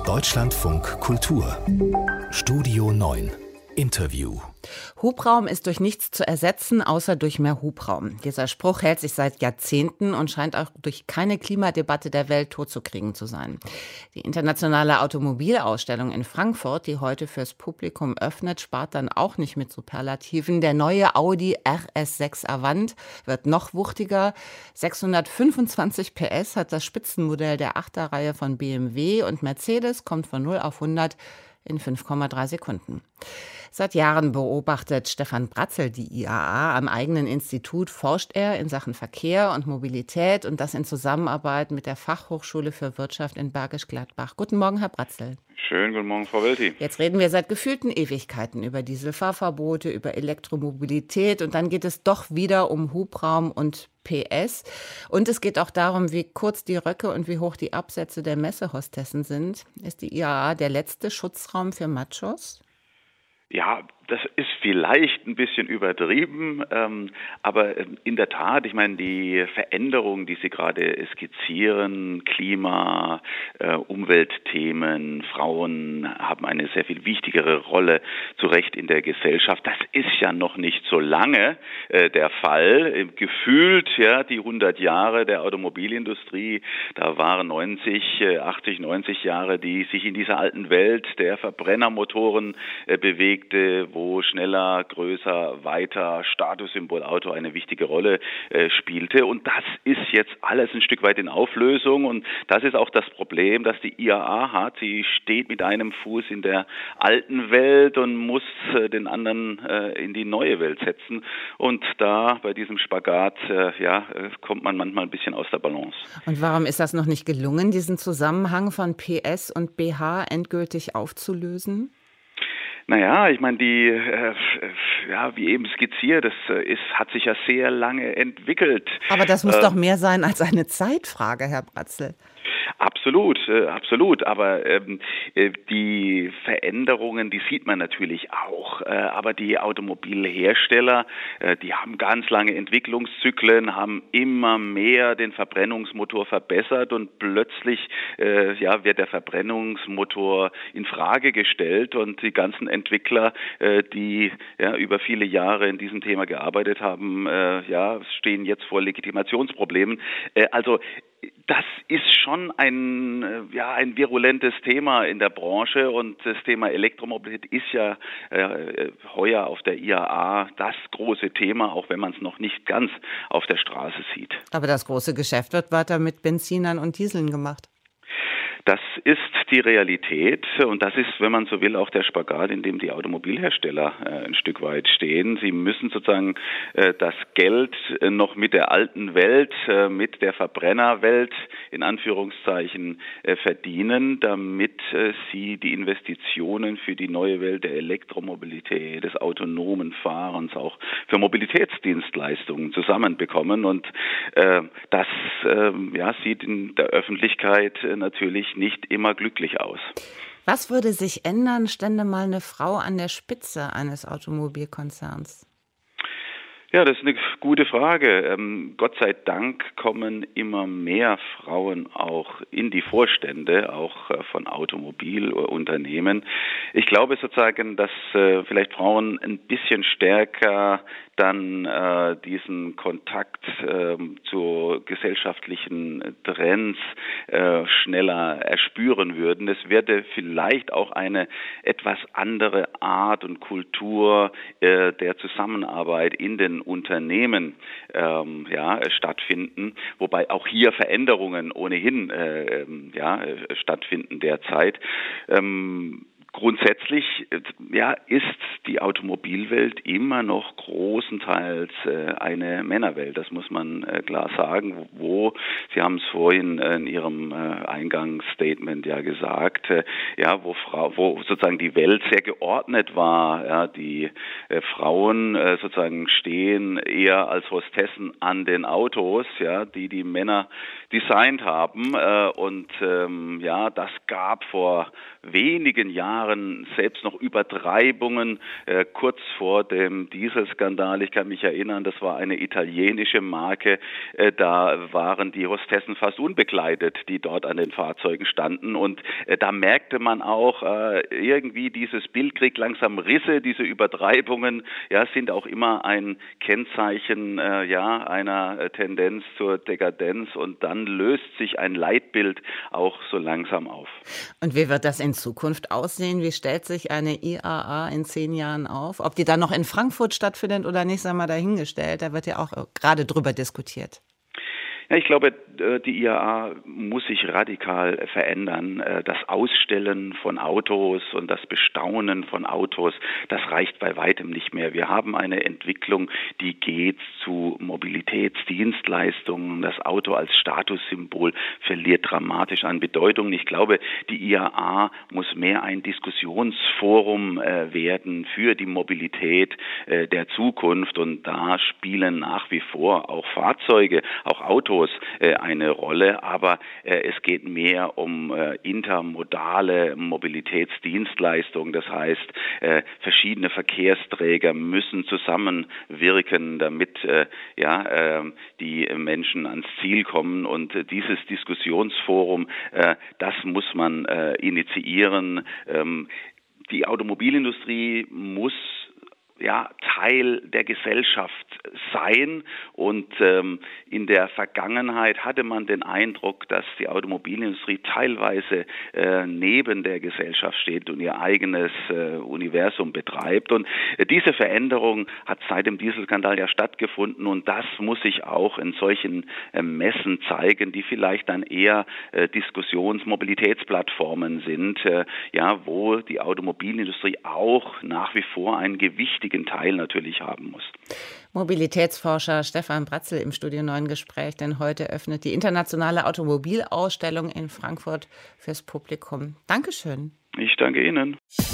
Deutschlandfunk Kultur Studio 9 Interview. Hubraum ist durch nichts zu ersetzen, außer durch mehr Hubraum. Dieser Spruch hält sich seit Jahrzehnten und scheint auch durch keine Klimadebatte der Welt totzukriegen zu sein. Die internationale Automobilausstellung in Frankfurt, die heute fürs Publikum öffnet, spart dann auch nicht mit Superlativen. Der neue Audi RS6 Avant wird noch wuchtiger. 625 PS hat das Spitzenmodell der 8er Reihe von BMW und Mercedes kommt von 0 auf 100 in 5,3 Sekunden. Seit Jahren beobachtet Stefan Bratzel die IAA. Am eigenen Institut forscht er in Sachen Verkehr und Mobilität und das in Zusammenarbeit mit der Fachhochschule für Wirtschaft in Bergisch Gladbach. Guten Morgen, Herr Bratzel. Schönen guten Morgen, Frau Welti. Jetzt reden wir seit gefühlten Ewigkeiten über Dieselfahrverbote, über Elektromobilität und dann geht es doch wieder um Hubraum und PS. Und es geht auch darum, wie kurz die Röcke und wie hoch die Absätze der Messehostessen sind. Ist die IAA der letzte Schutzraum für Machos? Ja, das ist vielleicht ein bisschen übertrieben, aber in der Tat, ich meine, die Veränderungen, die Sie gerade skizzieren, Klima, Umweltthemen, Frauen haben eine sehr viel wichtigere Rolle zu Recht in der Gesellschaft. Das ist ja noch nicht so lange der Fall. Gefühlt, ja, die 100 Jahre der Automobilindustrie, da waren 80, 90 Jahre, die sich in dieser alten Welt der Verbrennermotoren bewegte, wo schneller, größer, weiter, Statussymbol Auto eine wichtige Rolle spielte. Und das ist jetzt alles ein Stück weit in Auflösung. Und das ist auch das Problem, das die IAA hat. Sie steht mit einem Fuß in der alten Welt und muss den anderen in die neue Welt setzen. Und da bei diesem Spagat kommt man manchmal ein bisschen aus der Balance. Und warum ist das noch nicht gelungen, diesen Zusammenhang von PS und BH endgültig aufzulösen? Naja, ich meine, wie eben skizziert, hat sich ja sehr lange entwickelt. Aber das muss doch mehr sein als eine Zeitfrage, Herr Bratzel. Absolut. Aber die Veränderungen, die sieht man natürlich auch. Aber die Automobilhersteller, die haben ganz lange Entwicklungszyklen, haben immer mehr den Verbrennungsmotor verbessert und plötzlich wird der Verbrennungsmotor in Frage gestellt und die ganzen Entwickler, die über viele Jahre in diesem Thema gearbeitet haben, stehen jetzt vor Legitimationsproblemen. Das ist schon ein virulentes Thema in der Branche und das Thema Elektromobilität ist ja heuer auf der IAA das große Thema, auch wenn man es noch nicht ganz auf der Straße sieht. Aber das große Geschäft wird weiter mit Benzinern und Dieseln gemacht. Das ist die Realität und das ist, wenn man so will, auch der Spagat, in dem die Automobilhersteller ein Stück weit stehen. Sie müssen sozusagen das Geld noch mit der alten Welt, mit der Verbrennerwelt in Anführungszeichen verdienen, damit sie die Investitionen für die neue Welt der Elektromobilität, des autonomen Fahrens, auch für Mobilitätsdienstleistungen zusammenbekommen. Und das sieht in der Öffentlichkeit natürlich nicht immer glücklich aus. Was würde sich ändern, stände mal eine Frau an der Spitze eines Automobilkonzerns? Ja, das ist eine gute Frage. Gott sei Dank kommen immer mehr Frauen auch in die Vorstände, auch von Automobilunternehmen. Ich glaube sozusagen, dass vielleicht Frauen ein bisschen stärker dann diesen Kontakt zu gesellschaftlichen Trends schneller erspüren würden. Es werde vielleicht auch eine etwas andere Art und Kultur der Zusammenarbeit in den Unternehmen stattfinden, wobei auch hier Veränderungen ohnehin stattfinden derzeit. Grundsätzlich ist die Automobilwelt immer noch großenteils eine Männerwelt. Das muss man klar sagen. Sie haben es vorhin in Ihrem Eingangsstatement ja gesagt, wo sozusagen die Welt sehr geordnet war. Ja, die Frauen sozusagen stehen eher als Hostessen an den Autos, die Männer designt haben. Das gab vor wenigen Jahren waren selbst noch Übertreibungen kurz vor dem Dieselskandal. Ich kann mich erinnern, das war eine italienische Marke. Da waren die Hostessen fast unbekleidet, die dort an den Fahrzeugen standen. Und da merkte man auch, irgendwie dieses Bild kriegt langsam Risse. Diese Übertreibungen sind auch immer ein Kennzeichen einer Tendenz zur Dekadenz. Und dann löst sich ein Leitbild auch so langsam auf. Und wie wird das in Zukunft aussehen? Wie stellt sich eine IAA in 10 Jahren auf? Ob die dann noch in Frankfurt stattfindet oder nicht, sei mal dahingestellt. Da wird ja auch gerade drüber diskutiert. Ja, ich glaube, die IAA muss sich radikal verändern. Das Ausstellen von Autos und das Bestaunen von Autos, das reicht bei weitem nicht mehr. Wir haben eine Entwicklung, die geht zu Mobilitätsdienstleistungen. Das Auto als Statussymbol verliert dramatisch an Bedeutung. Ich glaube, die IAA muss mehr ein Diskussionsforum werden für die Mobilität der Zukunft. Und da spielen nach wie vor auch Fahrzeuge, auch Autos eine Rolle, aber es geht mehr um intermodale Mobilitätsdienstleistungen. Das heißt, verschiedene Verkehrsträger müssen zusammenwirken, damit die Menschen ans Ziel kommen. Und dieses Diskussionsforum, das muss man initiieren. Die Automobilindustrie muss Teil der Gesellschaft sein. Und in der Vergangenheit hatte man den Eindruck, dass die Automobilindustrie teilweise neben der Gesellschaft steht und ihr eigenes Universum betreibt. Und diese Veränderung hat seit dem Dieselskandal ja stattgefunden. Und das muss sich auch in solchen Messen zeigen, die vielleicht dann eher Mobilitätsplattformen sind, wo die Automobilindustrie auch nach wie vor einen gewichtigen Teil natürlich haben muss. Mobilitätsforscher Stefan Bratzel im Studio 9 Gespräch, denn heute öffnet die internationale Automobilausstellung in Frankfurt fürs Publikum. Dankeschön. Ich danke Ihnen.